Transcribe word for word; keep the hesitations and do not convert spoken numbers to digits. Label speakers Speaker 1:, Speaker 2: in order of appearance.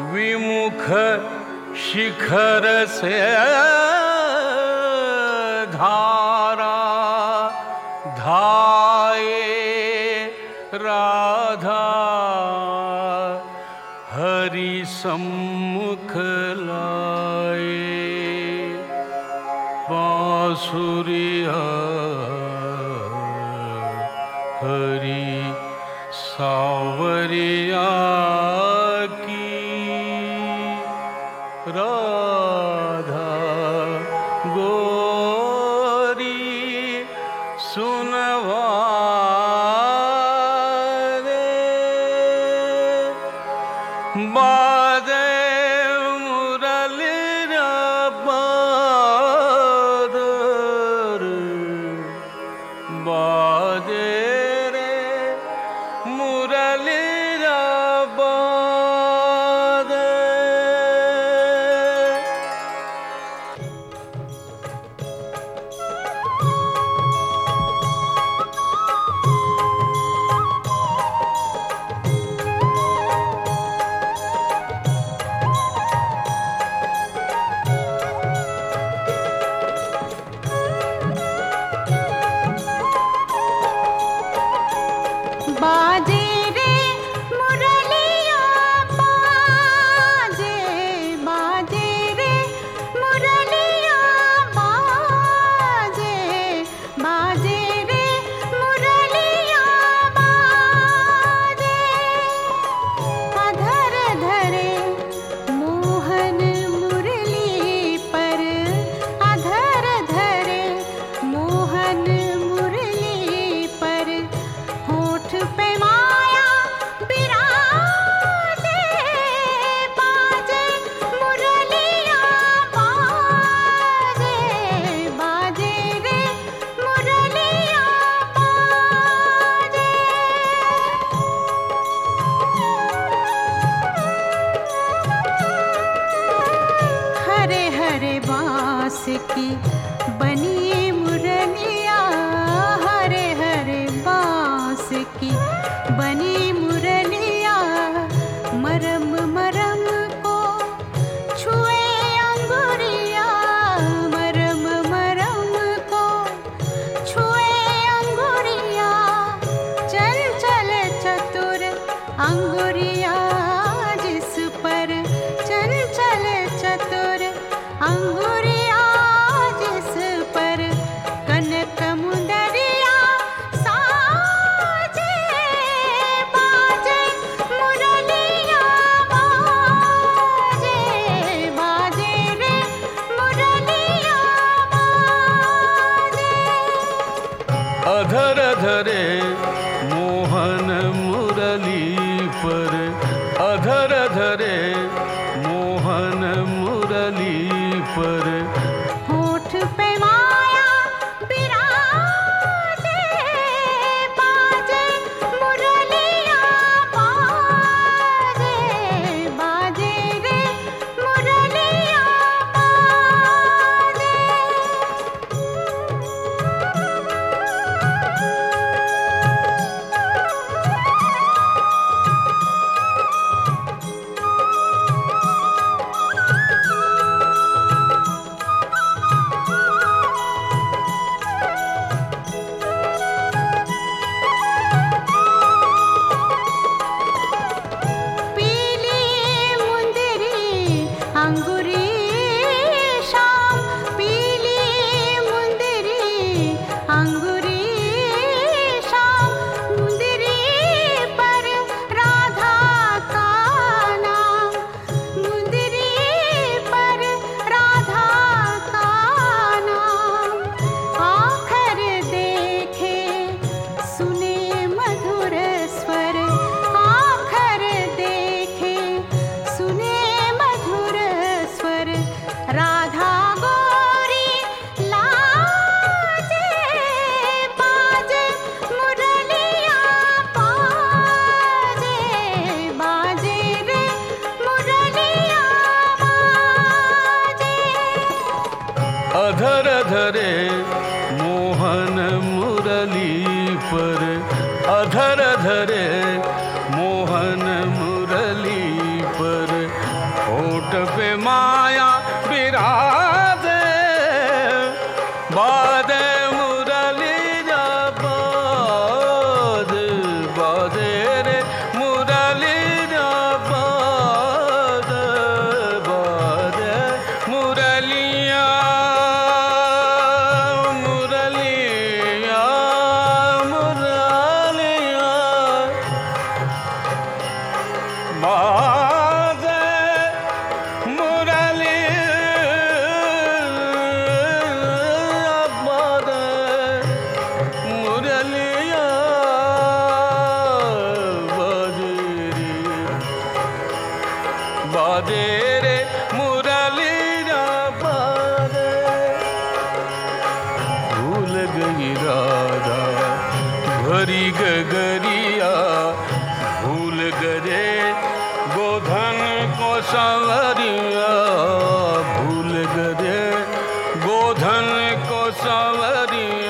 Speaker 1: विमुख शिखर से धारा धाये राधा हरि सम्मुख लाए बांसुरिया हरि सावरिया की राधा गोरी सुनवा दे बाजे मुरली बादर बाजे रे मुरली
Speaker 2: बाजे रे मुरलिया बाजे बाजे रे मुरलिया बाजे बाजे रे मुरलिया बाजे अधर धरे मोहन मुरली पर अधर धरे मोहन मुरली पर होठ पे माया बिराजे बाजे मुरलिया बाजे बाजे रे मुरलिया बाजे हरे हरे बांस की बनी मुरलिया हरे हरे बांस की बनी मुरलिया मरम मरम को छुए अंगुरिया मरम मरम को छुए अंगुरिया चल चल चतुर अंगुरिया जिस पर चल चल चतुर अंगुरिया जिस पर कनक मुंदरिया साजे बाजे मुरलिया बाजे बाजे रे मुरलिया बाजे
Speaker 1: अधर धरे मोहन मुरली पर अधर धरे मोहन मुरली पर
Speaker 2: होठ पे माया बिराजे बाजे मुरलिया बाजे बाजे रे मुरलिया बाजे पीली मुंदरी अंगूरी शाम पीली मुंदरी अंगूरी शाम मुंदरी पर राधा का नाम मुंदरी पर राधा का नाम आखर देखे सुने मधुर स्वर आखर देखे सुने मधुर स्वर राधा गोरी लाजे बाजे मुरलिया बाजे बाजे रे मुरलिया बाजे
Speaker 1: अधर धरे मोहन मुरली पर अधर धरे मोहन मुरली पर राधा भरी गगरिया भूल गए गोधन को सांवरिया भूल गए गोधन को सांवरिया